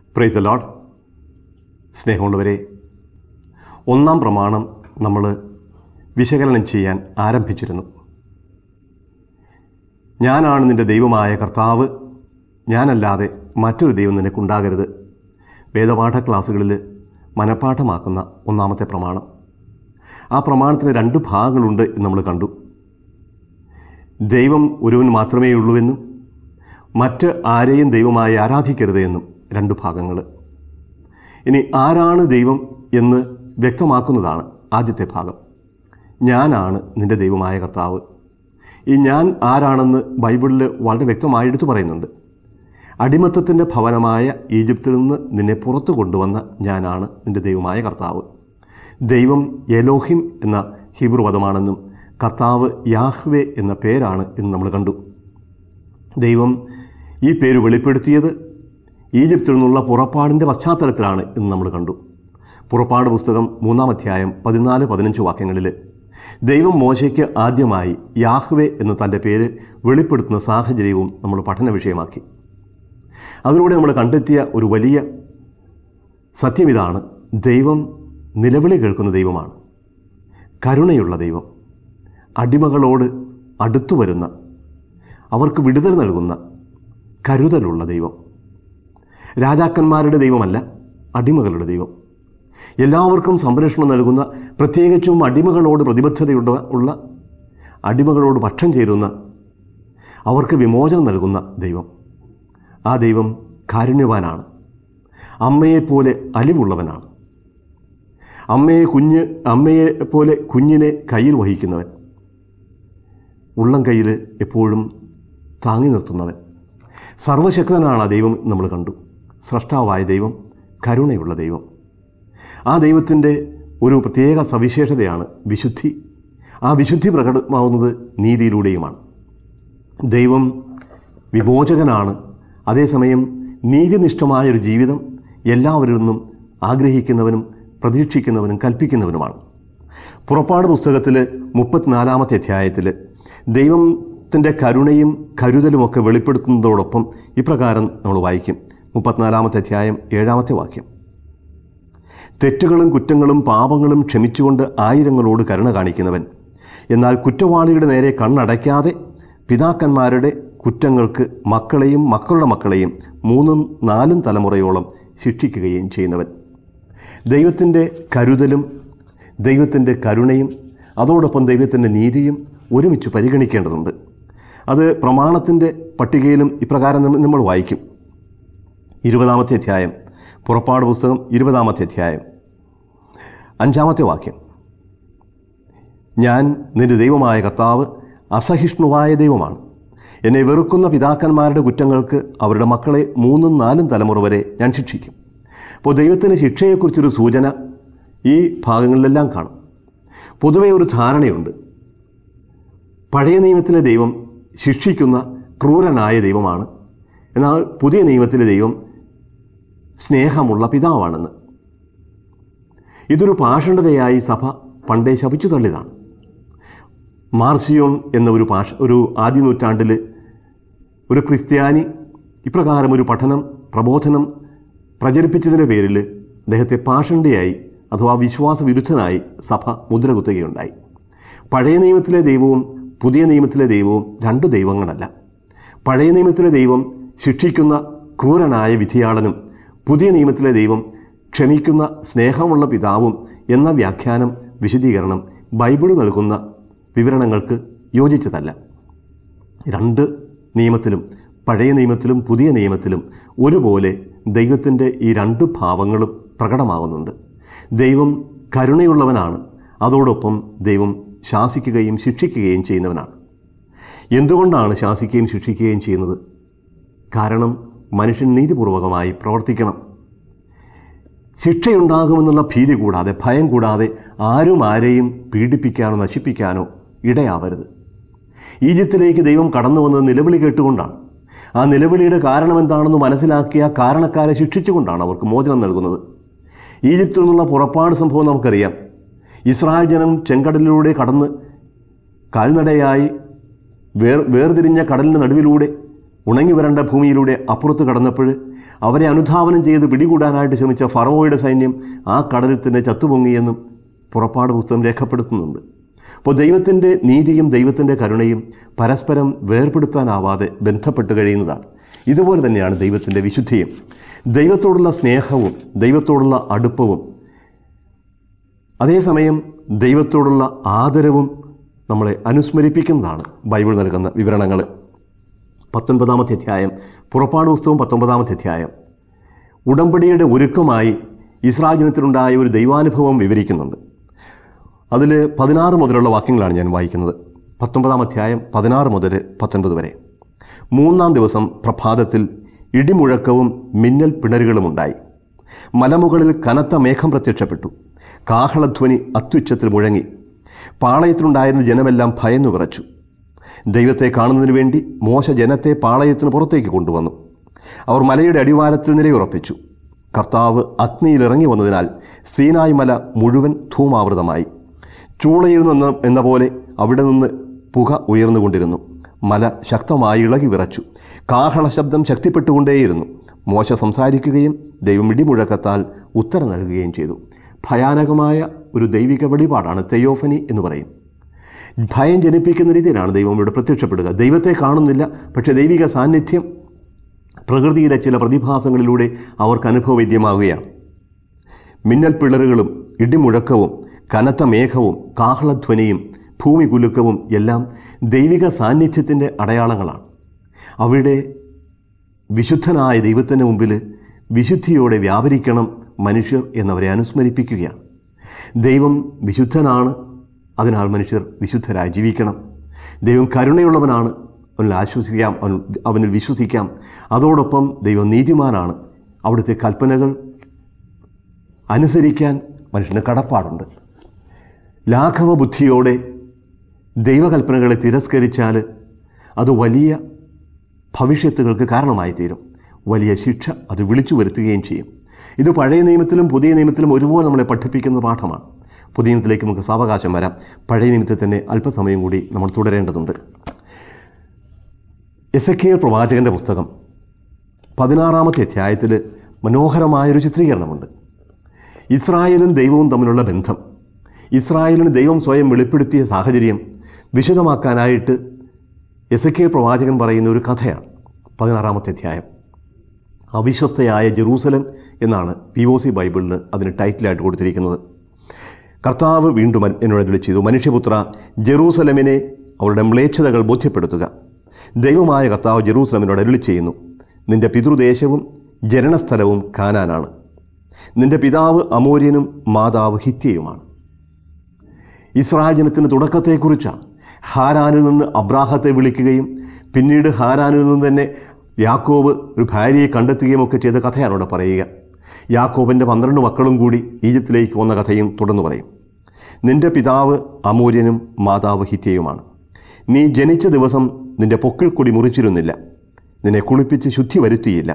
Praise the Lord. സ്നേഹമുള്ളവരെ, ഒന്നാം പ്രമാണം നമ്മൾ വിശകലനം ചെയ്യാൻ ആരംഭിച്ചിരുന്നു. ഞാനാണ് നിൻ്റെ ദൈവമായ കർത്താവ്, ഞാനല്ലാതെ മറ്റൊരു ദൈവം നിനക്കുണ്ടാകരുത്. വേദപാഠ ക്ലാസ്സുകളിൽ മനഃപാഠമാക്കുന്ന ഒന്നാമത്തെ പ്രമാണം. ആ പ്രമാണത്തിന് 2 ഭാഗങ്ങളുണ്ട് എന്ന് നമ്മൾ കണ്ടു. ദൈവം ഒരുവൻ മാത്രമേ ഉള്ളൂവെന്നും മറ്റ് ആരെയും ദൈവമായി ആരാധിക്കരുത് എന്നും 2 ഭാഗങ്ങൾ. ഇനി ആരാണ് ദൈവം എന്ന് വ്യക്തമാക്കുന്നതാണ് ആദ്യത്തെ ഭാഗം. ഞാനാണ് നിൻ്റെ ദൈവമായ കർത്താവ്. ഈ ഞാൻ ആരാണെന്ന് ബൈബിളിൽ വളരെ വ്യക്തമായി എടുത്തു പറയുന്നുണ്ട്. അടിമത്തത്തിൻ്റെ ഭവനമായ ഈജിപ്തിൽ നിന്ന് നിന്നെ പുറത്തു കൊണ്ടുവന്ന ഞാനാണ് നിൻ്റെ ദൈവമായ കർത്താവ്. ദൈവം എലോഹിം എന്ന ഹീബ്രു പദമാണെന്നും കർത്താവ് യാഹ്വേ എന്ന പേരാണ് എന്ന് നമ്മൾ കണ്ടു. ദൈവം ഈ പേര് വെളിപ്പെടുത്തിയത് ഈജിപ്തിൽ നിന്നുള്ള പുറപ്പാടിൻ്റെ പശ്ചാത്തലത്തിലാണ് എന്ന് നമ്മൾ കണ്ടു. പുറപ്പാട് പുസ്തകം 3-ാം അധ്യായം 14-15 വാക്യങ്ങളിൽ ദൈവം മോശയ്ക്ക് ആദ്യമായി യാഹ്വേ എന്ന് തൻ്റെ പേര് വെളിപ്പെടുത്തുന്ന സാഹചര്യവും നമ്മൾ പഠന വിഷയമാക്കി. അതിലൂടെ നമ്മൾ കണ്ടെത്തിയ ഒരു വലിയ സത്യം ഇതാണ്: ദൈവം നിലവിളി കേൾക്കുന്ന ദൈവമാണ്, കരുണയുള്ള ദൈവം, അടിമകളോട് അടുത്തു വരുന്ന, അവർക്ക് വിടുതൽ നൽകുന്ന കരുതലുള്ള ദൈവം. രാജാക്കന്മാരുടെ ദൈവമല്ല, അടിമകളുടെ ദൈവം. എല്ലാവർക്കും സംരക്ഷണം നൽകുന്ന, പ്രത്യേകിച്ചും അടിമകളോട് പ്രതിബദ്ധതയുള്ള, അടിമകളോട് പക്ഷം ചേരുന്ന, അവർക്ക് വിമോചനം നൽകുന്ന ദൈവം. ആ ദൈവം കാരുണ്യവാനാണ്, അമ്മയെപ്പോലെ അലിവുള്ളവനാണ്, അമ്മയെപ്പോലെ കുഞ്ഞിനെ കയ്യിൽ വഹിക്കുന്നവൻ, ഉള്ളം കയ്യിൽ എപ്പോഴും താങ്ങി നിർത്തുന്നവൻ. സർവശക്തനാണ് ആ ദൈവം നമ്മൾ കണ്ടു. സ്രഷ്ടാവായ ദൈവം, കരുണയുള്ള ദൈവം. ആ ദൈവത്തിൻ്റെ ഒരു പ്രത്യേക സവിശേഷതയാണ് വിശുദ്ധി. ആ വിശുദ്ധി പ്രകടമാവുന്നത് നീതിയിലൂടെയുമാണ്. ദൈവം വിമോചകനാണ്. അതേസമയം നീതിനിഷ്ഠമായൊരു ജീവിതം എല്ലാവരിൽ നിന്നും ആഗ്രഹിക്കുന്നവനും പ്രതീക്ഷിക്കുന്നവനും കൽപ്പിക്കുന്നവനുമാണ്. പുറപ്പാട് പുസ്തകത്തിൽ 34-ാമത്തെ അധ്യായത്തിൽ ദൈവത്തിൻ്റെ കരുണയും കരുതലുമൊക്കെ വെളിപ്പെടുത്തുന്നതോടൊപ്പം ഇപ്രകാരം നമ്മൾ വായിക്കും. 34-ാമത്തെ അധ്യായം 7-ാമത്തെ വാക്യം: തെറ്റുകളും കുറ്റങ്ങളും പാപങ്ങളും ക്ഷമിച്ചുകൊണ്ട് ആയിരങ്ങളോട് കരുണ കാണിക്കുന്നവൻ, എന്നാൽ കുറ്റവാളിയുടെ നേരെ കണ്ണടയ്ക്കാതെ പിതാക്കന്മാരുടെ കുറ്റങ്ങൾക്ക് മക്കളെയും മക്കളുടെ മക്കളെയും 3-4 തലമുറയോളം ശിക്ഷിക്കുകയും ചെയ്യുന്നവൻ. ദൈവത്തിൻ്റെ കരുതലും ദൈവത്തിൻ്റെ കരുണയും അതോടൊപ്പം ദൈവത്തിൻ്റെ നീതിയും ഒരുമിച്ച് പരിഗണിക്കേണ്ടതുണ്ട്. അത് പ്രമാണത്തിൻ്റെ പട്ടികയിലും ഇപ്രകാരം നമ്മൾ വായിക്കും. 20-ാമത്തെ അധ്യായം, പുറപ്പാട് പുസ്തകം 20-ാമത്തെ അധ്യായം 5-ാമത്തെ വാക്യം: ഞാൻ നിൻ്റെ ദൈവമായ കർത്താവ് അസഹിഷ്ണുവായ ദൈവമാണ്. എന്നെ വെറുക്കുന്ന പിതാക്കന്മാരുടെ കുറ്റങ്ങൾക്ക് അവരുടെ മക്കളെ 3-4 തലമുറ വരെ ഞാൻ ശിക്ഷിക്കും. അപ്പോൾ ദൈവത്തിൻ്റെ ശിക്ഷയെക്കുറിച്ചൊരു സൂചന ഈ ഭാഗങ്ങളിലെല്ലാം കാണും. പൊതുവെ ഒരു ധാരണയുണ്ട്, പഴയ നിയമത്തിലെ ദൈവം ശിക്ഷിക്കുന്ന ക്രൂരനായ ദൈവമാണ്, എന്നാൽ പുതിയ നിയമത്തിലെ ദൈവം സ്നേഹമുള്ള പിതാവാണെന്ന്. ഇതൊരു പാഷണ്ഡതയായി സഭ പണ്ടേ ശപിച്ചു തള്ളിയതാണ്. മാർസിയോൺ എന്ന ഒരു ആദ്യ നൂറ്റാണ്ടിൽ ഒരു ക്രിസ്ത്യാനി ഇപ്രകാരം ഒരു പ്രബോധനം പ്രചരിപ്പിച്ചതിൻ്റെ പേരിൽ അദ്ദേഹത്തെ പാഷണ്ഡയായി അഥവാ വിശ്വാസവിരുദ്ധനായി സഭ മുദ്രകുത്തുകയുണ്ടായി. പഴയ നിയമത്തിലെ ദൈവവും പുതിയ നിയമത്തിലെ ദൈവവും 2 ദൈവങ്ങളല്ല. പഴയ നിയമത്തിലെ ദൈവം ശിക്ഷിക്കുന്ന ക്രൂരനായ വിധിയാളനും പുതിയ നിയമത്തിലെ ദൈവം ക്ഷമിക്കുന്ന സ്നേഹമുള്ള പിതാവും എന്ന വിശദീകരണം ബൈബിൾ നൽകുന്ന വിവരണങ്ങൾക്ക് യോജിച്ചതല്ല. 2 നിയമത്തിലും, പഴയ നിയമത്തിലും പുതിയ നിയമത്തിലും ഒരുപോലെ ദൈവത്തിൻ്റെ ഈ 2 ഭാവങ്ങളും പ്രകടമാകുന്നുണ്ട്. ദൈവം കരുണയുള്ളവനാണ്, അതോടൊപ്പം ദൈവം ശാസിക്കുകയും ശിക്ഷിക്കുകയും ചെയ്യുന്നവനാണ്. എന്തുകൊണ്ടാണ് ശാസിക്കുകയും ശിക്ഷിക്കുകയും ചെയ്യുന്നത്? കാരണം മനുഷ്യൻ നീതിപൂർവകമായി പ്രവർത്തിക്കണം. ശിക്ഷയുണ്ടാകുമെന്നുള്ള ഭീതി കൂടാതെ, ഭയം കൂടാതെ ആരും ആരെയും പീഡിപ്പിക്കാനോ നശിപ്പിക്കാനോ ഇടയാവരുത്. ഈജിപ്തിലേക്ക് ദൈവം കടന്നു വന്നത് നിലവിളി കേട്ടുകൊണ്ടാണ്. ആ നിലവിളിയുടെ കാരണം എന്താണെന്ന് മനസ്സിലാക്കിയ കാരണക്കാരെ ശിക്ഷിച്ചുകൊണ്ടാണ് അവർക്ക് മോചനം നൽകുന്നത്. ഈജിപ്തിൽ നിന്നുള്ള പുറപ്പാട് സംഭവം നമുക്കറിയാം. ഇസ്രായേൽ ജനം ചെങ്കടലിലൂടെ കടന്ന് കാൽനടയായി വേർതിരിഞ്ഞ കടലിന് നടുവിലൂടെ ഉണങ്ങി വരേണ്ട ഭൂമിയിലൂടെ അപ്പുറത്ത് കടന്നപ്പോൾ അവരെ അനുധാവനം ചെയ്ത് പിടികൂടാനായിട്ട് ശ്രമിച്ച ഫറവോയുടെ സൈന്യം ആ കടലിൽ തന്നെ ചത്തുപൊങ്ങിയെന്നും പുറപ്പാട് പുസ്തകം രേഖപ്പെടുത്തുന്നുണ്ട്. അപ്പോൾ ദൈവത്തിൻ്റെ നീതിയും ദൈവത്തിൻ്റെ കരുണയും പരസ്പരം വേർപെടുത്താനാവാതെ ബന്ധപ്പെട്ട് കഴിയുന്നതാണ്. ഇതുപോലെ തന്നെയാണ് ദൈവത്തിൻ്റെ വിശുദ്ധിയും. ദൈവത്തോടുള്ള സ്നേഹവും ദൈവത്തോടുള്ള അടുപ്പവും അതേസമയം ദൈവത്തോടുള്ള ആദരവും നമ്മളെ അനുസ്മരിപ്പിക്കുന്നതാണ് ബൈബിൾ നൽകുന്ന വിവരണങ്ങൾ. 19-ാമത്തെ അധ്യായം, പുറപ്പാട് പുസ്തകം 19-ാമത്തെ അധ്യായം ഉടമ്പടിയുടെ ഒരുക്കമായി ഇസ്രായേൽ ജനത്തിനുണ്ടായ ഒരു ദൈവാനുഭവം വിവരിക്കുന്നുണ്ട്. അതിൽ 16 മുതലുള്ള വാക്യങ്ങളാണ് ഞാൻ വായിക്കുന്നത്. 19-ാം അധ്യായം 16 മുതൽ 19 വരെ. 3-ാം ദിവസം പ്രഭാതത്തിൽ ഇടിമുഴക്കവും മിന്നൽ പിണരുകളും ഉണ്ടായി. മലമുകളിൽ കനത്ത മേഘം പ്രത്യക്ഷപ്പെട്ടു. കാഹളധ്വനി അത്യുച്ചത്തിൽ മുഴങ്ങി. പാളയത്തിലുണ്ടായിരുന്ന ജനമെല്ലാം ഭയന്നു വിറച്ചു. ദൈവത്തെ കാണുന്നതിന് വേണ്ടി മോശ ജനത്തെ പാളയത്തിന് പുറത്തേക്ക് കൊണ്ടുവന്നു. അവർ മലയുടെ അടിവാരത്തിൽ നിലയുറപ്പിച്ചു. കർത്താവ് അഗ്നിയിൽ ഇറങ്ങി വന്നതിനാൽ സീനായ് മല മുഴുവൻ ധൂമാവൃതമായി. ചൂളയിൽ നിന്ന് എന്ന പോലെ അവിടെ നിന്ന് പുക ഉയർന്നുകൊണ്ടിരുന്നു. മല ശക്തമായി ഇളകി വിറച്ചു. കാഹള ശബ്ദം ശക്തിപ്പെട്ടുകൊണ്ടേയിരുന്നു. മോശ സംസാരിക്കുകയും ദൈവം ഇടിമുഴക്കത്താൽ ഉത്തരം നൽകുകയും ചെയ്തു. ഭയാനകമായ ഒരു ദൈവിക വെളിപാടാണ് തെയോഫനി എന്ന് പറയും. ഭയം ജനിപ്പിക്കുന്ന രീതിയിലാണ് ദൈവം ഇവിടെ പ്രത്യക്ഷപ്പെടുക. ദൈവത്തെ കാണുന്നില്ല, പക്ഷേ ദൈവിക സാന്നിധ്യം പ്രകൃതിയിലെ ചില പ്രതിഭാസങ്ങളിലൂടെ അവർക്ക് അനുഭവവേദ്യമാവുകയാണ്. മിന്നൽ പിളറുകളും ഇടിമുഴക്കവും കനത്ത മേഘവും കാഹളധ്വനിയും ഭൂമി കുലുക്കവും എല്ലാം ദൈവിക സാന്നിധ്യത്തിൻ്റെ അടയാളങ്ങളാണ്. അവിടെ വിശുദ്ധനായ ദൈവത്തിൻ്റെ മുമ്പിൽ വിശുദ്ധിയോടെ വ്യാപരിക്കണം മനുഷ്യർ എന്നവരെ അനുസ്മരിപ്പിക്കുകയാണ്. ദൈവം വിശുദ്ധനാണ്, അതിനാൽ മനുഷ്യർ വിശുദ്ധരായി ജീവിക്കണം. ദൈവം കരുണയുള്ളവനാണ്, അവനിൽ ആശ്വസിക്കാം, അവനിൽ വിശ്വസിക്കാം. അതോടൊപ്പം ദൈവം നീതിമാനാണ്, അവിടുത്തെ കൽപ്പനകൾ അനുസരിക്കാൻ മനുഷ്യന് കടപ്പാടുണ്ട്. ലാഘവ ബുദ്ധിയോടെ ദൈവകൽപ്പനകളെ തിരസ്കരിച്ചാൽ അത് വലിയ ഭവിഷ്യത്തുകൾക്ക് കാരണമായി തീരും. വലിയ ശിക്ഷ അത് വിളിച്ചു വരുത്തുകയും ചെയ്യും. ഇത് പഴയ നിയമത്തിലും പുതിയ നിയമത്തിലും ഒരുപോലെ നമ്മളെ പഠിപ്പിക്കുന്ന പാഠമാണ്. പുതിയ നിയമത്തിലേക്ക് നമുക്ക് സാവകാശം വരാം. പഴയ നിയമത്തിൽ തന്നെ അല്പസമയം കൂടി നമ്മൾ തുടരേണ്ടതുണ്ട്. എസെക്കിയേൽ പ്രവാചകൻ്റെ പുസ്തകം 16-ാമത്തെ അധ്യായത്തിൽ മനോഹരമായൊരു ചിത്രീകരണമുണ്ട്. ഇസ്രായേലും ദൈവവും തമ്മിലുള്ള ബന്ധം, ഇസ്രായേലിന് ദൈവം സ്വയം വെളിപ്പെടുത്തിയ സാഹചര്യം വിശദമാക്കാനായിട്ട് എസെക്കിയേൽ പ്രവാചകൻ പറയുന്ന ഒരു കഥയാണ് 16-ാമത്തെ അധ്യായം. അവിശ്വസ്തയായ ജെറൂസലം എന്നാണ് POC ബൈബിളിന് അതിന് ടൈറ്റിലായിട്ട് കൊടുത്തിരിക്കുന്നത്. കർത്താവ് വീണ്ടും എന്നോട് അരുളി ചെയ്തു, മനുഷ്യപുത്ര, ജെറൂസലമിനെ അവളുടെ മ്ലേച്ഛതകൾ ബോധ്യപ്പെടുത്തുക. ദൈവമായ കർത്താവ് ജെറൂസലമിനോട് അരുളി ചെയ്യുന്നു, നിന്റെ പിതൃദേശവും ജനനസ്ഥലവും കാനാനാണ്. നിന്റെ പിതാവ് അമോര്യനും മാതാവ് ഹിത്യയുമാണ്. ഇസ്രായേൽ ജനത്തിൻ്റെ തുടക്കത്തെക്കുറിച്ചാണ്. ഹാരാനിൽ നിന്ന് അബ്രാഹത്തെ വിളിക്കുകയും പിന്നീട് ഹാരാനിൽ നിന്ന് തന്നെ യാക്കോബ് ഒരു ഭാര്യയെ കണ്ടെത്തുകയും ഒക്കെ ചെയ്ത കഥയാണ് ഇവിടെ പറയുക. യാക്കോബിൻ്റെ 12 മക്കളും കൂടി ഈജിപ്തിലേക്ക് വന്ന കഥയും തുടർന്ന് പറയും. നിന്റെ പിതാവ് അമോര്യനും മാതാവ് ഹിത്യയുമാണ്. നീ ജനിച്ച ദിവസം നിന്റെ പൊക്കിൾ കൊടി മുറിച്ചിരുന്നില്ല. നിന്നെ കുളിപ്പിച്ച് ശുദ്ധി വരുത്തിയില്ല.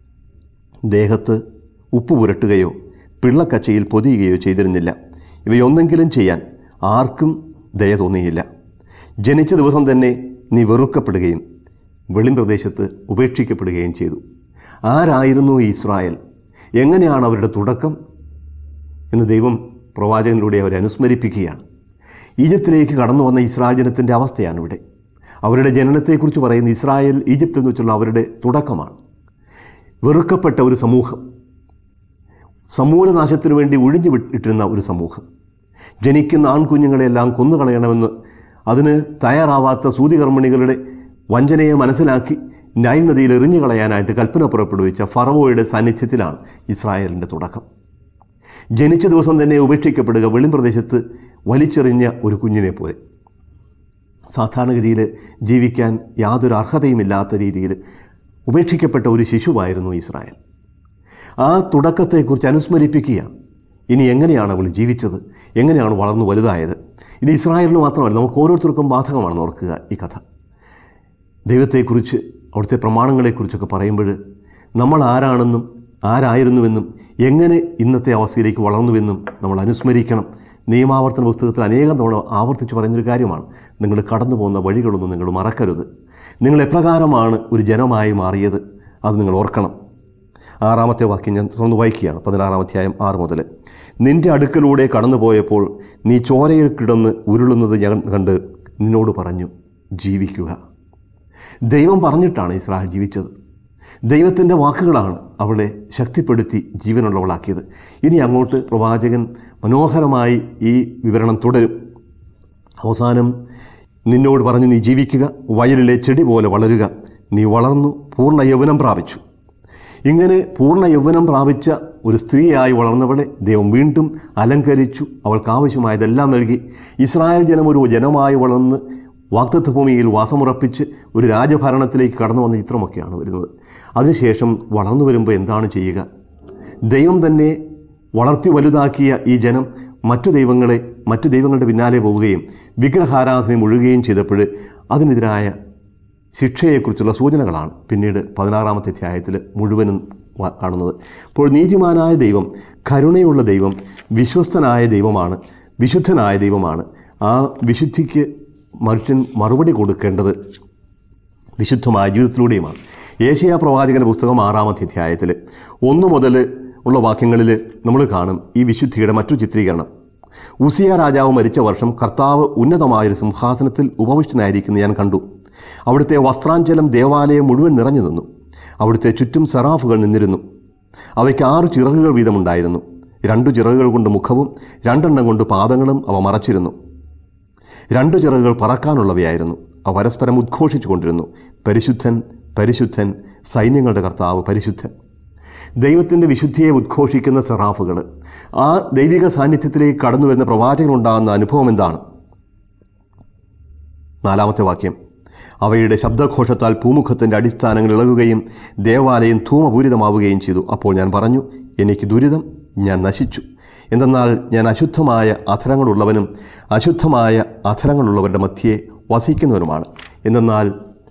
ദേഹത്ത് ഉപ്പ് പുരട്ടുകയോ പിള്ളക്കച്ചയിൽ പൊതിയുകയോ ചെയ്തിരുന്നില്ല. ഇവയൊന്നെങ്കിലും ചെയ്യാൻ ആർക്കും ദയ തോന്നിയില്ല. ജനിച്ച ദിവസം തന്നെ നീ വെറുക്കപ്പെടുകയും വെളിമ്പ്രദേശത്ത് ഉപേക്ഷിക്കപ്പെടുകയും ചെയ്തു. ആരായിരുന്നു ഇസ്രായേൽ? എങ്ങനെയാണ് അവരുടെ തുടക്കം എന്ന് ദൈവം പ്രവാചകനിലൂടെ അവരെ അനുസ്മരിപ്പിക്കുകയാണ്. ഈജിപ്തിലേക്ക് കടന്നു വന്ന ഇസ്രായേൽ ജനത്തിൻ്റെ അവസ്ഥയാണ് ഇവിടെ. അവരുടെ ജനനത്തെക്കുറിച്ച് പറയുന്ന ഇസ്രായേൽ ഈജിപ്തിൽ നിന്ന് വെച്ചുള്ള അവരുടെ തുടക്കമാണ്. വെറുക്കപ്പെട്ട ഒരു സമൂഹം, സമൂലനാശത്തിനു വേണ്ടി ഒഴിഞ്ഞു വിട്ടിരുന്ന ഒരു സമൂഹം. ജനിക്കുന്ന ആൺകുഞ്ഞുങ്ങളെല്ലാം കൊന്നുകളയണമെന്ന് അതിന് തയ്യാറാവാത്ത സൂതികർമ്മിണികളുടെ വഞ്ചനയെ മനസ്സിലാക്കി നൈൽ നദിയിൽ എറിഞ്ഞു കളയാനായിട്ട് കൽപ്പന പുറപ്പെടുവിച്ച ഫറവോയുടെ സാന്നിധ്യത്തിലാണ് ഇസ്രായേലിൻ്റെ തുടക്കം. ജനിച്ച ദിവസം തന്നെ ഉപേക്ഷിക്കപ്പെടുക, വെളിമ്പ്രദേശത്ത് വലിച്ചെറിഞ്ഞ ഒരു കുഞ്ഞിനെ പോലെ. സാധാരണഗതിയിൽ ജീവിക്കാൻ യാതൊരു അർഹതയുമില്ലാത്ത രീതിയിൽ ഉപേക്ഷിക്കപ്പെട്ട ഒരു ശിശുവായിരുന്നു ഇസ്രായേൽ. ആ തുടക്കത്തെക്കുറിച്ച് അനുസ്മരിപ്പിക്കുകയാണ്. ഇനി എങ്ങനെയാണ് അവൾ ജീവിച്ചത്, എങ്ങനെയാണ് വളർന്നു വലുതായത്? ഇത് ഇസ്രായേലിന് മാത്രമല്ല, നമുക്ക് ഓരോരുത്തർക്കും ബാധകമാണെന്ന് ഓർക്കുക ഈ കഥ. ദൈവത്തെക്കുറിച്ച്, അവിടുത്തെ പ്രമാണങ്ങളെക്കുറിച്ചൊക്കെ പറയുമ്പോൾ നമ്മൾ ആരാണെന്നും ആരായിരുന്നുവെന്നും എങ്ങനെ ഇന്നത്തെ അവസ്ഥയിലേക്ക് വളർന്നുവെന്നും നമ്മൾ അനുസ്മരിക്കണം. നിയമാവർത്തന പുസ്തകത്തിൽ അനേകം തവണ ആവർത്തിച്ച് പറയുന്നൊരു കാര്യമാണ്, നിങ്ങൾ കടന്നു പോകുന്ന വഴികളൊന്നും നിങ്ങൾ മറക്കരുത്. നിങ്ങൾ എപ്രകാരമാണ് ഒരു ജനമായി മാറിയത്, അത് നിങ്ങൾ ഓർക്കണം. 6-ാമത്തെ വാക്യം ഞാൻ തുറന്ന് വായിക്കുകയാണ്. 16-ാം അധ്യായം 6 മുതൽ. നിൻ്റെ അടുക്കലൂടെ കടന്നുപോയപ്പോൾ നീ ചോരയിൽ കിടന്ന് ഉരുളുന്നത് ഞാൻ കണ്ട് നിന്നോട് പറഞ്ഞു, ജീവിക്കുക. ദൈവം പറഞ്ഞിട്ടാണ് ഇസ്രായേൽ ജീവിച്ചത്. ദൈവത്തിൻ്റെ വാക്കുകളാണ് അവളെ ശക്തിപ്പെടുത്തി ജീവനുള്ളവളാക്കിയത്. ഇനി അങ്ങോട്ട് പ്രവാചകൻ മനോഹരമായി ഈ വിവരണം തുടരും. അവസാനം നിന്നോട് പറഞ്ഞു, നീ ജീവിക്കുക, വയലിലെ ചെടി പോലെ വളരുക, നീ വളർന്നു പൂർണ്ണ യൗവനം പ്രാപിച്ചു. ഇങ്ങനെ പൂർണ്ണ യൗവനം പ്രാപിച്ച ഒരു സ്ത്രീയായി വളർന്നവളെ ദൈവം വീണ്ടും അലങ്കരിച്ചു. അവൾക്ക് ആവശ്യമായതെല്ലാം നൽകി. ഇസ്രായേൽ ജനം ഒരു ജനമായി വളർന്ന് വാഗ്ദത്ത ഭൂമിയിൽ വാസമുറപ്പിച്ച് ഒരു രാജഭരണത്തിലേക്ക് കടന്നു വന്ന ചിത്രമൊക്കെയാണ് വരുന്നത്. അതിനുശേഷം വളർന്നു വരുമ്പോൾ എന്താണ് ചെയ്യുക? ദൈവം തന്നെ വളർത്തി വലുതാക്കിയ ഈ ജനം മറ്റു ദൈവങ്ങളുടെ പിന്നാലെ പോവുകയും വിഗ്രഹാരാധന മുഴുകുകയും ചെയ്തപ്പോൾ അതിനെതിരായ ശിക്ഷയെക്കുറിച്ചുള്ള സൂചനകളാണ് പിന്നീട് 16-ാമത്തെ അധ്യായത്തിൽ മുഴുവനും കാണുന്നത്. അപ്പോൾ നീതിമാനായ ദൈവം, കരുണയുള്ള ദൈവം, വിശ്വസ്തനായ ദൈവമാണ്, വിശുദ്ധനായ ദൈവമാണ്. ആ വിശുദ്ധിക്ക് മനുഷ്യൻ മറുപടി കൊടുക്കേണ്ടത് വിശുദ്ധമായ ജീവിതത്തിലൂടെയുമാണ്. യേശയ്യാ പ്രവാചകൻ്റെ പുസ്തകം 6-ാമത്തെ അധ്യായത്തിൽ 1 മുതൽ ഉള്ള വാക്യങ്ങളിൽ നമ്മൾ കാണും ഈ വിശുദ്ധിയുടെ മറ്റൊരു ചിത്രീകരണം. ഉസിയ രാജാവ് മരിച്ച വർഷം കർത്താവ് ഉന്നതമായൊരു സിംഹാസനത്തിൽ ഉപവിഷ്ടനായിരിക്കുന്നത് ഞാൻ കണ്ടു. അവിടുത്തെ വസ്ത്രാഞ്ചലം ദേവാലയം മുഴുവൻ നിറഞ്ഞു നിന്നു. അവിടുത്തെ ചുറ്റും സെറാഫുകൾ നിന്നിരുന്നു. അവയ്ക്ക് 6 ചിറകുകൾ വീതമുണ്ടായിരുന്നു. 2 ചിറകുകൾ കൊണ്ട് മുഖവും 2 കൊണ്ട് പാദങ്ങളും അവ മറച്ചിരുന്നു. 2 ചിറകുകൾ പറക്കാനുള്ളവയായിരുന്നു. അവ പരസ്പരം ഉദ്ഘോഷിച്ചു കൊണ്ടിരുന്നു, പരിശുദ്ധൻ പരിശുദ്ധൻ, സൈന്യങ്ങളുടെ കർത്താവ് പരിശുദ്ധൻ. ദൈവത്തിൻ്റെ വിശുദ്ധിയെ ഉദ്ഘോഷിക്കുന്ന സെറാഫുകൾ. ആ ദൈവിക സാന്നിധ്യത്തിലേക്ക് കടന്നു വരുന്ന പ്രവാചകനുണ്ടാകുന്ന അനുഭവം എന്താണ്? 4-ാമത്തെ വാക്യം. അവയുടെ ശബ്ദഘോഷത്താൽ പൂമുഖത്തിൻ്റെ അടിസ്ഥാനങ്ങൾ ഇളകുകയും ദേവാലയം ധൂമപൂരിതമാവുകയും ചെയ്തു. അപ്പോൾ ഞാൻ പറഞ്ഞു, എനിക്ക് ദുരിതം, ഞാൻ നശിച്ചു. എന്തെന്നാൽ ഞാൻ അശുദ്ധമായ അധരങ്ങളുള്ളവനും അശുദ്ധമായ അധരങ്ങളുള്ളവരുടെ മധ്യേ വസിക്കുന്നവനുമാണ്. എന്തെന്നാൽ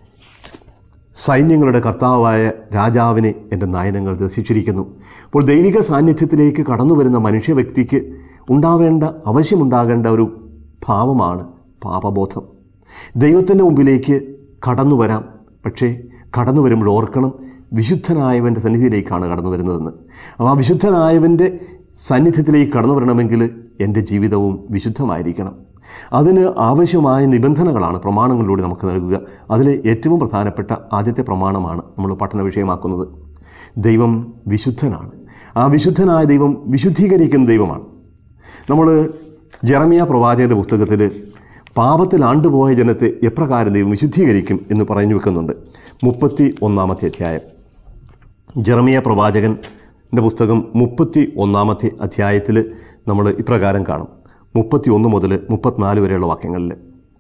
സൈന്യങ്ങളുടെ കർത്താവായ രാജാവിനെ എൻ്റെ നയനങ്ങൾ ദർശിച്ചിരിക്കുന്നു. അപ്പോൾ ദൈവിക സാന്നിധ്യത്തിലേക്ക് കടന്നു വരുന്ന മനുഷ്യ വ്യക്തിക്ക് ആവശ്യമുണ്ടാകേണ്ട ഒരു ഭാവമാണ് പാപബോധം. ദൈവത്തിൻ്റെ മുമ്പിലേക്ക് കടന്നു വരാം, പക്ഷേ കടന്നു വരുമ്പോൾ ഓർക്കണം, വിശുദ്ധനായവൻ്റെ സന്നിധിയിലേക്കാണ് കടന്നു വരുന്നതെന്ന്. അപ്പോൾ ആ വിശുദ്ധനായവൻ്റെ സന്നിധ്യത്തിലേക്ക് കടന്നു വരണമെങ്കിൽ എൻ്റെ ജീവിതവും വിശുദ്ധമായിരിക്കണം. അതിന് ആവശ്യമായ നിബന്ധനകളാണ് പ്രമാണങ്ങളിലൂടെ നമുക്ക് നൽകുക. അതിൽ ഏറ്റവും പ്രധാനപ്പെട്ട ആദ്യത്തെ പ്രമാണമാണ് നമ്മൾ പഠന വിഷയമാക്കുന്നത്. ദൈവം വിശുദ്ധനാണ്. ആ വിശുദ്ധനായ ദൈവം വിശുദ്ധീകരിക്കുന്ന ദൈവമാണ്. നമ്മൾ ജെറമ്യാ പ്രവാചകൻ്റെ പുസ്തകത്തിൽ പാപത്തിൽ ആണ്ടുപോയ ജനത്തെ എപ്രകാരം ദൈവം വിശുദ്ധീകരിക്കും എന്ന് പറഞ്ഞു വെക്കുന്നുണ്ട്. 31-ാമത്തെ അധ്യായം ജെറമ്യാ പ്രവാചകൻ്റെ പുസ്തകം 31-ാമത്തെ അധ്യായത്തിൽ നമ്മൾ ഇപ്രകാരം കാണും. 31 മുതൽ 34 വരെയുള്ള വാക്യങ്ങളിൽ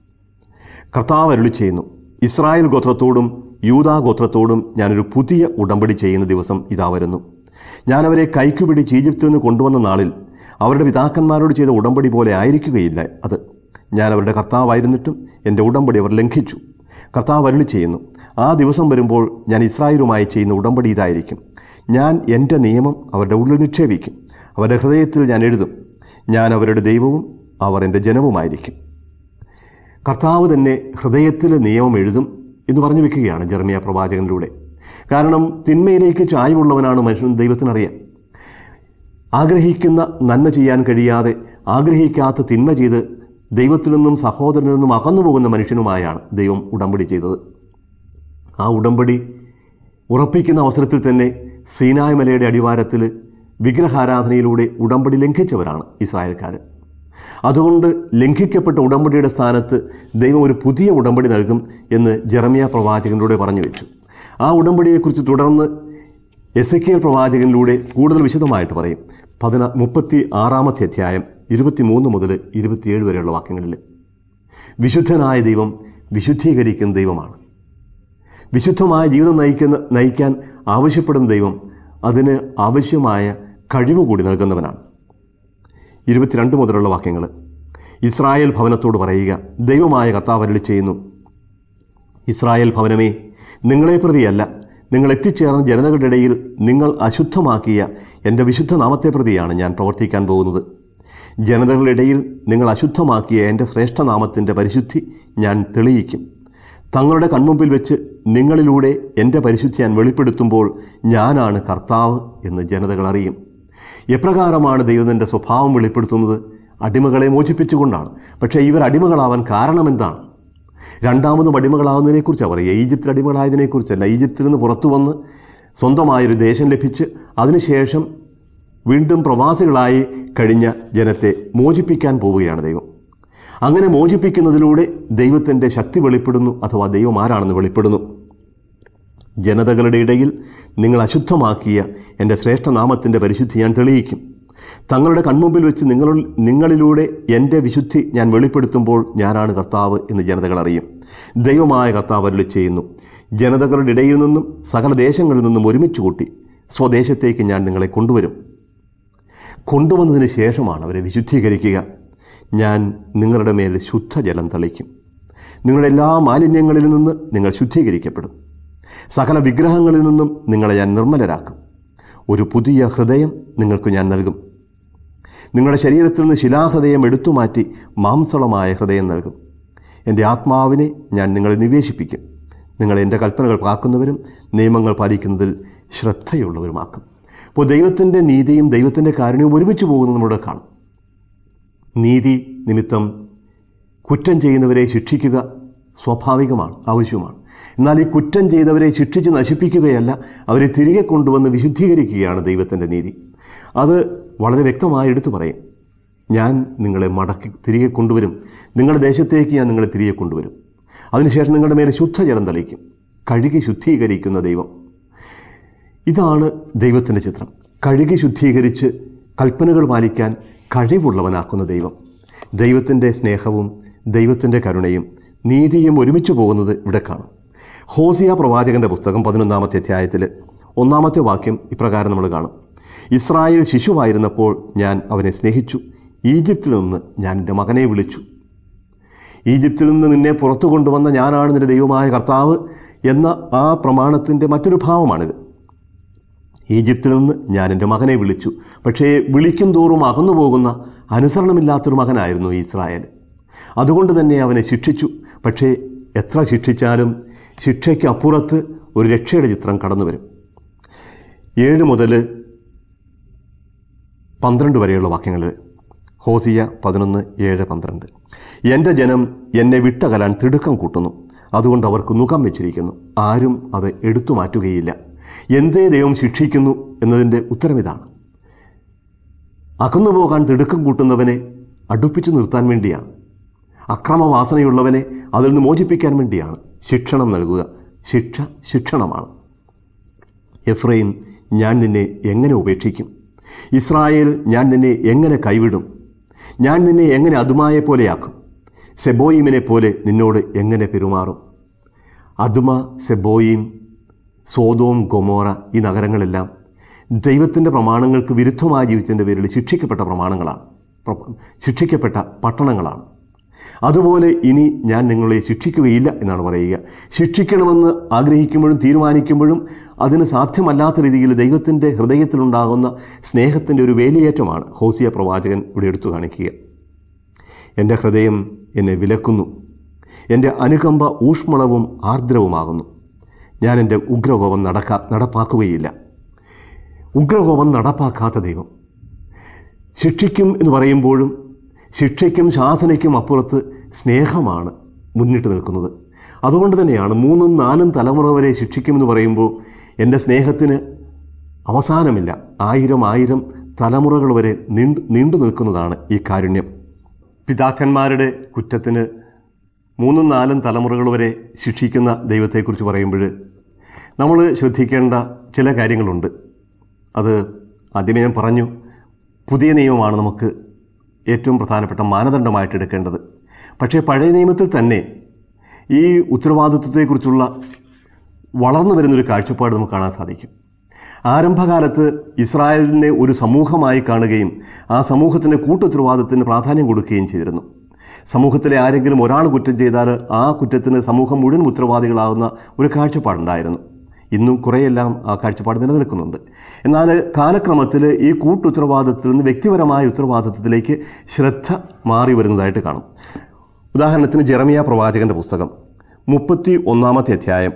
കർത്താവ് അരുളി ചെയ്യുന്നു, ഇസ്രായേൽ ഗോത്രത്തോടും യൂദാ ഗോത്രത്തോടും ഞാനൊരു പുതിയ ഉടമ്പടി ചെയ്യുന്ന ദിവസം ഇതാ വരുന്നു. ഞാനവരെ കൈക്കുപിടിച്ച് ഈജിപ്തിൽ നിന്ന് കൊണ്ടുവന്ന നാളിൽ അവരുടെ പിതാക്കന്മാരോട് ചെയ്ത ഉടമ്പടി പോലെ ആയിരിക്കുകയില്ല അത്. ഞാൻ അവരുടെ കർത്താവായിരുന്നിട്ടും എൻ്റെ ഉടമ്പടി അവർ ലംഘിച്ചു. കർത്താവ് അരുളി ചെയ്യുന്നു, ആ ദിവസം വരുമ്പോൾ ഞാൻ ഇസ്രായേലുമായി ചെയ്യുന്ന ഉടമ്പടി ഇതായിരിക്കും. ഞാൻ എൻ്റെ നിയമം അവരുടെ ഉള്ളിൽ നിക്ഷേപിക്കും, അവരുടെ ഹൃദയത്തിൽ ഞാൻ എഴുതും. ഞാൻ അവരുടെ ദൈവവും അവർ എൻ്റെ ജനവുമായിരിക്കും. കർത്താവ് തന്നെ ഹൃദയത്തിൽ നിയമം എഴുതും എന്ന് പറഞ്ഞു വെക്കുകയാണ് ജെറമ്യാ പ്രവാചകനിലൂടെ. കാരണം തിന്മയിലേക്ക് ചായ്വുള്ളവനാണ് മനുഷ്യൻ, ദൈവത്തിനറിയാം. ആഗ്രഹിക്കുന്ന നന്മ ചെയ്യാൻ കഴിയാതെ ആഗ്രഹിക്കാത്ത തിന്മ ചെയ്ത് ദൈവത്തിൽ നിന്നും സഹോദരനിൽ നിന്നും അകന്നു പോകുന്ന മനുഷ്യനുമായാണ് ദൈവം ഉടമ്പടി ചെയ്തത്. ആ ഉടമ്പടി ഉറപ്പിക്കുന്ന അവസരത്തിൽ തന്നെ സീനായ് മലയുടെ അടിവാരത്തിൽ വിഗ്രഹാരാധനയിലൂടെ ഉടമ്പടി ലംഘിച്ചവരാണ് ഇസ്രായേൽക്കാർ. അതുകൊണ്ട് ലംഘിക്കപ്പെട്ട ഉടമ്പടിയുടെ സ്ഥാനത്ത് ദൈവം ഒരു പുതിയ ഉടമ്പടി നൽകും എന്ന് ജെറമ്യാ പ്രവാചകനിലൂടെ പറഞ്ഞു വെച്ചു. ആ ഉടമ്പടിയെക്കുറിച്ച് തുടർന്ന് എസെക്കിയേൽ പ്രവാചകനിലൂടെ കൂടുതൽ വിശദമായിട്ട് പറയും. 36-ാമത്തെ അധ്യായം 23 മുതൽ 27 വരെയുള്ള വാക്യങ്ങളിൽ വിശുദ്ധനായ ദൈവം വിശുദ്ധീകരിക്കുന്ന ദൈവമാണ്. വിശുദ്ധമായ ജീവിതം നയിക്കാൻ ആവശ്യപ്പെടുന്ന ദൈവം അതിന് ആവശ്യമായ കഴിവ് കൂടി നൽകുന്നവനാണ്. 22 മുതലുള്ള വാക്യങ്ങൾ, ഇസ്രായേൽ ഭവനത്തോട് പറയുക, ദൈവമായ കർത്താവ് അരുളി ചെയ്യുന്നു, ഇസ്രായേൽ ഭവനമേ, നിങ്ങളെ പ്രതിയല്ല, നിങ്ങൾ എത്തിച്ചേർന്ന ജനതകളുടെ ഇടയിൽ നിങ്ങൾ അശുദ്ധമാക്കിയ എൻ്റെ വിശുദ്ധ നാമത്തെ പ്രതിയാണ് ഞാൻ പ്രവർത്തിക്കാൻ പോകുന്നത്. ജനതകളുടെ ഇടയിൽ നിങ്ങൾ അശുദ്ധമാക്കിയ എൻ്റെ ശ്രേഷ്ഠനാമത്തിൻ്റെ പരിശുദ്ധി ഞാൻ തെളിയിക്കും. തങ്ങളുടെ കൺമുമ്പിൽ വെച്ച് നിങ്ങളിലൂടെ എൻ്റെ പരിശുദ്ധി ഞാൻ വെളിപ്പെടുത്തുമ്പോൾ ഞാനാണ് കർത്താവ് എന്ന് ജനതകൾ അറിയും. എപ്രകാരമാണ് ദൈവത്തിൻ്റെ സ്വഭാവം വെളിപ്പെടുത്തുന്നത്? അടിമകളെ മോചിപ്പിച്ചുകൊണ്ടാണ്. പക്ഷേ ഇവർ അടിമകളാവാൻ കാരണമെന്താണ്? രണ്ടാമതും അടിമകളാവുന്നതിനെക്കുറിച്ചാണ് പറയുക. ഈജിപ്തിൽ അടിമകളായതിനെക്കുറിച്ചല്ല. ഈജിപ്തിൽ നിന്ന് പുറത്തു വന്ന് സ്വന്തമായൊരു ദേശം ലഭിച്ച് അതിനുശേഷം വീണ്ടും പ്രവാസികളായി കഴിഞ്ഞ ജനത്തെ മോചിപ്പിക്കാൻ പോവുകയാണ് ദൈവം. അങ്ങനെ മോചിപ്പിക്കുന്നതിലൂടെ ദൈവത്തിൻ്റെ ശക്തി വെളിപ്പെടുന്നു, അഥവാ ദൈവം ആരാണെന്ന് വെളിപ്പെടുന്നു. ജനതകളുടെ ഇടയിൽ നിങ്ങൾ അശുദ്ധമാക്കിയ എൻ്റെ ശ്രേഷ്ഠനാമത്തിൻ്റെ പരിശുദ്ധി ഞാൻ തെളിയിക്കും. തങ്ങളുടെ കൺമുമ്പിൽ വെച്ച് നിങ്ങളിലൂടെ എൻ്റെ വിശുദ്ധി ഞാൻ വെളിപ്പെടുത്തുമ്പോൾ ഞാനാണ് കർത്താവ് എന്ന് ജനതകൾ അറിയും. ദൈവമായ കർത്താവ് അരുളി ചെയ്യുന്നു, ജനതകളുടെ ഇടയിൽ നിന്നും സകല ദേശങ്ങളിൽ നിന്നും ഒരുമിച്ച് കൂട്ടി സ്വദേശത്തേക്ക് ഞാൻ നിങ്ങളെ കൊണ്ടുവരും. കൊണ്ടുവന്നതിന് ശേഷമാണ് അവരെ വിശുദ്ധീകരിക്കുക. ഞാൻ നിങ്ങളുടെ മേൽ ശുദ്ധജലം തളിക്കും. നിങ്ങളുടെ എല്ലാ മാലിന്യങ്ങളിൽ നിന്ന് നിങ്ങൾ ശുദ്ധീകരിക്കപ്പെടും. സകല വിഗ്രഹങ്ങളിൽ നിന്നും നിങ്ങളെ ഞാൻ നിർമ്മലരാക്കും. ഒരു പുതിയ ഹൃദയം നിങ്ങൾക്ക് ഞാൻ നൽകും. നിങ്ങളുടെ ശരീരത്തിൽ നിന്ന് ശിലാഹൃദയം എടുത്തുമാറ്റി മാംസളമായ ഹൃദയം നൽകും. എൻ്റെ ആത്മാവിനെ ഞാൻ നിങ്ങളെ നിവേശിപ്പിക്കും. നിങ്ങളെ എൻ്റെ കൽപ്പനകൾ കാക്കുന്നവരും നിയമങ്ങൾ പാലിക്കുന്നതിൽ ശ്രദ്ധയുള്ളവരുമാക്കും. അപ്പോൾ ദൈവത്തിൻ്റെ നീതിയും ദൈവത്തിൻ്റെ കാരുണ്യവും ഒരുമിച്ച് പോകുന്നത് നമ്മളിവിടെ കാണും. നീതി നിമിത്തം കുറ്റം ചെയ്യുന്നവരെ ശിക്ഷിക്കുക സ്വാഭാവികമാണ്, ആവശ്യവുമാണ്. എന്നാൽ ഈ കുറ്റം ചെയ്തവരെ ശിക്ഷിച്ച് നശിപ്പിക്കുകയല്ല, അവരെ തിരികെ കൊണ്ടുവന്ന് വിശുദ്ധീകരിക്കുകയാണ് ദൈവത്തിൻ്റെ നീതി. അത് വളരെ വ്യക്തമായി എടുത്തു പറയും. ഞാൻ നിങ്ങളെ മടക്കി തിരികെ കൊണ്ടുവരും. നിങ്ങളുടെ ദേശത്തേക്ക് ഞാൻ നിങ്ങളെ തിരികെ കൊണ്ടുവരും. അതിനുശേഷം നിങ്ങളുടെ മേലെ ശുദ്ധജലം തളിക്കും. കഴുകി ശുദ്ധീകരിക്കുന്ന ദൈവം. ഇതാണ് ദൈവത്തിൻ്റെ ചിത്രം. കഴുകി ശുദ്ധീകരിച്ച് കൽപ്പനകൾ പാലിക്കാൻ കഴിവുള്ളവനാക്കുന്ന ദൈവം. ദൈവത്തിൻ്റെ സ്നേഹവും ദൈവത്തിൻ്റെ കരുണയും നീതിയും ഒരുമിച്ച് പോകുന്നത് ഇവിടെ കാണും. ഹോസിയ പ്രവാചകൻ്റെ പുസ്തകം 11-ാമത്തെ അധ്യായത്തിൽ 1-ാമത്തെ വാക്യം ഇപ്രകാരം നമ്മൾ കാണും. ഇസ്രായേൽ ശിശുവായിരുന്നപ്പോൾ ഞാൻ അവനെ സ്നേഹിച്ചു. ഈജിപ്തിൽ നിന്ന് ഞാൻ എൻ്റെ മകനെ വിളിച്ചു. ഈജിപ്തിൽ നിന്ന് നിന്നെ പുറത്തു കൊണ്ടുവന്ന ഞാനാണ് നിന്റെ ദൈവമായ കർത്താവ് എന്ന ആ പ്രമാണത്തിൻ്റെ മറ്റൊരു ഭാവമാണിത്. ഈജിപ്തിൽ നിന്ന് ഞാൻ എൻ്റെ മകനെ വിളിച്ചു. പക്ഷേ വിളിക്കും തോറും അകന്നു പോകുന്ന അനുസരണമില്ലാത്തൊരു മകനായിരുന്നു ഇസ്രായേൽ. അതുകൊണ്ട് തന്നെ അവനെ ശിക്ഷിച്ചു. പക്ഷേ എത്ര ശിക്ഷിച്ചാലും ശിക്ഷയ്ക്ക് അപ്പുറത്ത് ഒരു രക്ഷയുടെ ചിത്രം കടന്നു വരും. 7 മുതൽ 12 വരെയുള്ള വാക്യങ്ങളിൽ ഹോസിയ 11, 7, 12. എൻ്റെ ജനം എന്നെ വിട്ടകലാൻ തിടുക്കം കൂട്ടുന്നു. അതുകൊണ്ട് അവർക്ക് നുകം വെച്ചിരിക്കുന്നു. ആരും അത് എടുത്തു മാറ്റുകയില്ല. എന്തേ ദൈവം ശിക്ഷിക്കുന്നു എന്നതിൻ്റെ ഉത്തരമിതാണ്. അകന്നു പോകാൻ തിടുക്കം കൂട്ടുന്നവനെ അടുപ്പിച്ചു നിർത്താൻ വേണ്ടിയാണ്. അക്രമവാസനയുള്ളവനെ അതിൽ നിന്ന് മോചിപ്പിക്കാൻ വേണ്ടിയാണ് ശിക്ഷണം നൽകുക. ശിക്ഷ ശിക്ഷണമാണ്. എഫ്രൈം, ഞാൻ നിന്നെ എങ്ങനെ ഉപേക്ഷിക്കും? ഇസ്രായേൽ, ഞാൻ നിന്നെ എങ്ങനെ കൈവിടും? ഞാൻ നിന്നെ എങ്ങനെ അദുമയെ പോലെയാക്കും? സെബോയിമിനെ പോലെ നിന്നോട് എങ്ങനെ പെരുമാറും? അദുമ, സെബോയിം, സോദോം, ഗൊമോറ ഈ നഗരങ്ങളെല്ലാം ദൈവത്തിൻ്റെ പ്രമാണങ്ങൾക്ക് വിരുദ്ധമായ ജീവിതത്തിൻ്റെ പേരിൽ ശിക്ഷിക്കപ്പെട്ട പ്രമാണങ്ങളാണ്, ശിക്ഷിക്കപ്പെട്ട പട്ടണങ്ങളാണ്. അതുപോലെ ഇനി ഞാൻ നിങ്ങളെ ശിക്ഷിക്കുകയില്ല എന്നാണ് പറയുക. ശിക്ഷിക്കണമെന്ന് ആഗ്രഹിക്കുമ്പോഴും തീരുമാനിക്കുമ്പോഴും അതിന് സാധ്യമല്ലാത്ത രീതിയിൽ ദൈവത്തിൻ്റെ ഹൃദയത്തിലുണ്ടാകുന്ന സ്നേഹത്തിൻ്റെ ഒരു വേലിയേറ്റമാണ് ഹോസിയ പ്രവാചകൻ ഇവിടെ എടുത്തു കാണിക്കുക. എൻ്റെ ഹൃദയം എന്നെ വിലക്കുന്നു. എൻ്റെ അനുകമ്പ ഊഷ്മളവും ആർദ്രവുമാകുന്നു. ഞാൻ എൻ്റെ ഉഗ്രകോപം നടപ്പാക്കുകയില്ല. ഉഗ്രകോപം നടപ്പാക്കാത്ത ദൈവം. ശിക്ഷിക്കും എന്ന് പറയുമ്പോഴും ശിക്ഷയ്ക്കും ശാസനയ്ക്കും അപ്പുറത്ത് സ്നേഹമാണ് മുന്നിട്ട് നിൽക്കുന്നത്. അതുകൊണ്ട് തന്നെയാണ് 3ഉം 4ഉം തലമുറ വരെ ശിക്ഷിക്കുമെന്ന് പറയുമ്പോൾ എൻ്റെ സ്നേഹത്തിന് അവസാനമില്ല. 1000 തലമുറകൾ വരെ നീണ്ടു നിൽക്കുന്നതാണ് ഈ കാരുണ്യം. പിതാക്കന്മാരുടെ കുറ്റത്തിന് 3ഉം 4ഉം തലമുറകൾ വരെ ശിക്ഷിക്കുന്ന ദൈവത്തെക്കുറിച്ച് പറയുമ്പോൾ നമ്മൾ ശ്രദ്ധിക്കേണ്ട ചില കാര്യങ്ങളുണ്ട്. അത് ആദ്യമേ ഞാൻ പറഞ്ഞു, പുതിയ നിയമമാണ് നമുക്ക് ഏറ്റവും പ്രധാനപ്പെട്ട മാനദണ്ഡമായിട്ട് എടുക്കേണ്ടത്. പക്ഷേ പഴയ നിയമത്തിൽ തന്നെ ഈ ഉത്തരവാദിത്വത്തെക്കുറിച്ചുള്ള വളർന്നു വരുന്നൊരു കാഴ്ചപ്പാട് നമുക്ക് കാണാൻ സാധിക്കും. ആരംഭകാലത്ത് ഇസ്രായേലിനെ ഒരു സമൂഹമായി കാണുകയും ആ സമൂഹത്തിൻ്റെ കൂട്ടുത്തരവാദിത്തത്തിന് പ്രാധാന്യം കൊടുക്കുകയും ചെയ്തിരുന്നു. സമൂഹത്തിലെ ആരെങ്കിലും ഒരാൾ കുറ്റം ചെയ്താൽ ആ കുറ്റത്തിന് സമൂഹം മുഴുവൻ ഉത്തരവാദികളാകുന്ന ഒരു കാഴ്ചപ്പാടുണ്ടായിരുന്നു. ഇന്നും കുറേയെല്ലാം ആ കാഴ്ചപ്പാട് നിലനിൽക്കുന്നുണ്ട്. എന്നാൽ കാലക്രമത്തിൽ ഈ കൂട്ടുത്തരവാദിത്തത്തിൽ നിന്ന് വ്യക്തിപരമായ ഉത്തരവാദിത്വത്തിലേക്ക് ശ്രദ്ധ മാറി വരുന്നതായിട്ട് കാണും. ഉദാഹരണത്തിന് ജെറമിയ പ്രവാചകൻ്റെ പുസ്തകം 31-ാമത്തെ അധ്യായം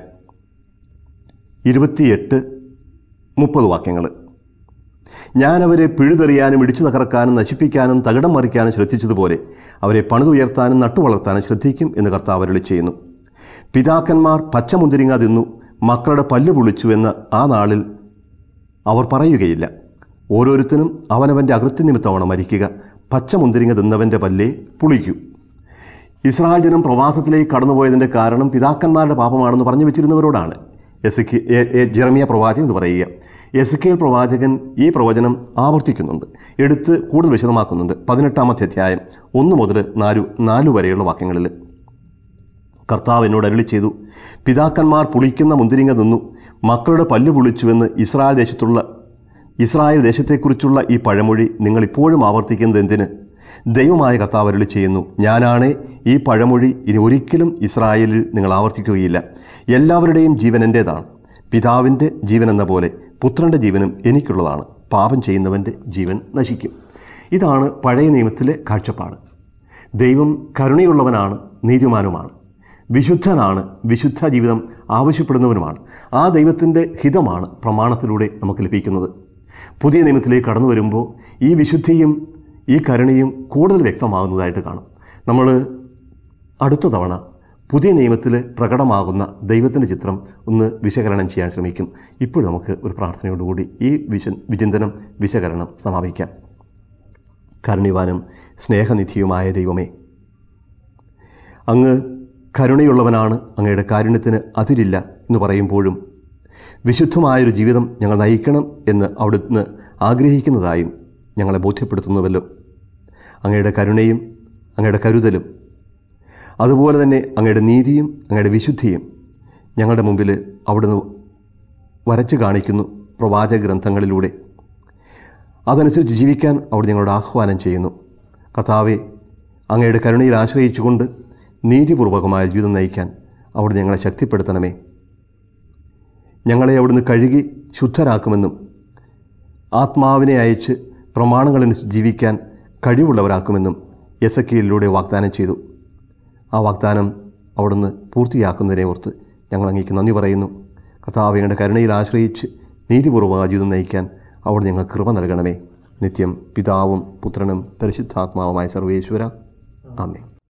28-30 വാക്യങ്ങൾ. ഞാൻ അവരെ പിഴുതെറിയാനും ഇടിച്ചു തകർക്കാനും നശിപ്പിക്കാനും തകിടം മറിക്കാനും ശ്രദ്ധിച്ചതുപോലെ അവരെ പണിതുയർത്താനും നട്ടുവളർത്താനും ശ്രദ്ധിക്കും എന്ന് കർത്താവ് അരുളി ചെയ്യുന്നു. പിതാക്കന്മാർ പച്ചമുന്തിരിങ്ങ തിന്നു മക്കളുടെ പല്ല് പുളിച്ചു എന്ന് ആ നാളിൽ അവർ പറയുകയില്ല. ഓരോരുത്തനും അവനവൻ്റെ അകൃത്യനിമിത്തമാണ് മരിക്കുക. പച്ചമുന്തിരിങ്ങ തിന്നവൻ്റെ പല്ലേ പുളിക്കൂ. ഇസ്രായേൽ ജനം പ്രവാസത്തിലേക്ക് കടന്നുപോയതിൻ്റെ കാരണം പിതാക്കന്മാരുടെ പാപമാണെന്ന് പറഞ്ഞു വെച്ചിരുന്നവരോടാണ് ജെറമ്യ പ്രവാചകൻ എന്ന് പറയുക. എസെക്കിയേൽ പ്രവാചകൻ ഈ പ്രവചനം ആവർത്തിക്കുന്നുണ്ട്, എടുത്ത് കൂടുതൽ വിശദമാക്കുന്നുണ്ട്. 18-ാമത്തെ അധ്യായം 1 മുതൽ 4 വരെയുള്ള വാക്യങ്ങളിൽ കർത്താവ് എന്നോട് അരുളി ചെയ്തു, പിതാക്കന്മാർ പുളിക്കുന്ന മുന്തിരിങ്ങ തിന്നു മക്കളുടെ പല്ല് പുളിച്ചുവെന്ന് ഇസ്രായേൽ ദേശത്തെക്കുറിച്ചുള്ള ഈ പഴമൊഴി നിങ്ങൾ ഇപ്പോഴും ആവർത്തിക്കുന്നത് എന്തിന്? ദൈവമായ കർത്താവ് അരുളി ചെയ്യുന്നു, ഞാനാണേ ഈ പഴമൊഴി ഇനി ഒരിക്കലും ഇസ്രായേലിൽ നിങ്ങൾ ആവർത്തിക്കുകയില്ല. എല്ലാവരുടെയും ജീവൻ എൻ്റേതാണ്. പിതാവിൻ്റെ ജീവൻ എന്ന പോലെ പുത്രൻ്റെ ജീവനും എനിക്കുള്ളതാണ്. പാപം ചെയ്യുന്നവൻ്റെ ജീവൻ നശിക്കും. ഇതാണ് പഴയ നിയമത്തിലെ കാഴ്ചപ്പാട്. ദൈവം കരുണയുള്ളവനാണ്, നീതിമാനുമാണ്, വിശുദ്ധനാണ്, വിശുദ്ധ ജീവിതം ആവശ്യപ്പെടുന്നവനുമാണ്. ആ ദൈവത്തിൻ്റെ ഹിതമാണ് പ്രമാണത്തിലൂടെ നമുക്ക് ലഭിക്കുന്നത്. പുതിയ നിയമത്തിലേക്ക് കടന്നു വരുമ്പോൾ ഈ വിശുദ്ധിയും ഈ കരുണയും കൂടുതൽ വ്യക്തമാകുന്നതായിട്ട് കാണും. നമ്മൾ അടുത്ത തവണ പുതിയ നിയമത്തിൽ പ്രകടമാകുന്ന ദൈവത്തിൻ്റെ ചിത്രം ഒന്ന് വിശകലനം ചെയ്യാൻ ശ്രമിക്കും. ഇപ്പോൾ നമുക്ക് ഒരു പ്രാർത്ഥനയോടുകൂടി ഈ വിശകലനം സമാപിക്കാം. കരുണ്യവാനും സ്നേഹനിധിയുമായ ദൈവമേ, അങ്ങ് കരുണയുള്ളവനാണ്, അങ്ങയുടെ കാരുണ്യത്തിന് അതിരില്ല എന്ന് പറയുമ്പോഴും വിശുദ്ധമായൊരു ജീവിതം ഞങ്ങൾ നയിക്കണം എന്ന് അവിടുന്ന് ആഗ്രഹിക്കുന്നതായും ഞങ്ങളെ ബോധ്യപ്പെടുത്തുന്നുവല്ലോ. അങ്ങയുടെ കരുണയും അങ്ങയുടെ കരുതലും അതുപോലെ തന്നെ അങ്ങയുടെ നീതിയും അങ്ങയുടെ വിശുദ്ധിയും ഞങ്ങളുടെ മുമ്പിൽ അവിടുന്ന് വരച്ചു കാണിക്കുന്നു പ്രവാചക ഗ്രന്ഥങ്ങളിലൂടെ. അതനുസരിച്ച് ജീവിക്കാൻ അവിടെ ഞങ്ങളോട് ആഹ്വാനം ചെയ്യുന്നു. കർത്താവേ, അങ്ങയുടെ കരുണയിൽ ആശ്രയിച്ചുകൊണ്ട് നീതിപൂർവകമായ ജീവിതം നയിക്കാൻ അവിടെ ഞങ്ങളെ ശക്തിപ്പെടുത്തണമേ. ഞങ്ങളെ അവിടുന്ന് കഴുകി ശുദ്ധരാക്കുമെന്നും ആത്മാവിനെ അയച്ച് പ്രമാണങ്ങളനുസരിച്ച് ജീവിക്കാൻ കഴിവുള്ളവരാക്കുമെന്നും എസെക്കിയേലിലൂടെ വാഗ്ദാനം ചെയ്തു. ആ വാഗ്ദാനം അവിടുന്ന് പൂർത്തിയാക്കുന്നതിനെ ഓർത്ത് ഞങ്ങൾ അങ്ങേക്ക് നന്ദി പറയുന്നു. കർത്താവേ, അങ്ങയുടെ കരുണയിൽ ആശ്രയിച്ച് നീതിപൂർവ്വമായ ജീവിതം നയിക്കാൻ അവിടെ ഞങ്ങൾ കൃപ നൽകണമേ. നിത്യം പിതാവും പുത്രനും പരിശുദ്ധാത്മാവുമായ സർവേശ്വര, ആമേൻ.